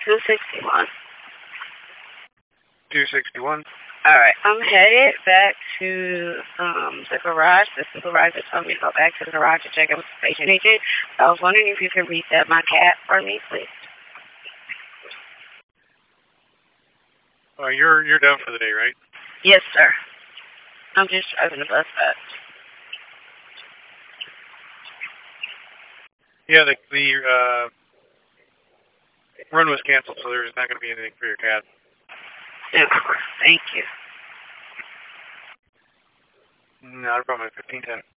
261. 261. All right, I'm headed back to the garage. The supervisor told me to go back to the garage to check in with the patient agent. I was wondering if you could reset my cat for me, please. You're done for the day, right? Yes, sir. I'm just driving the bus back. Yeah, the run was canceled, so there's not going to be anything for your cat. Thank you. Not a problem. 1510.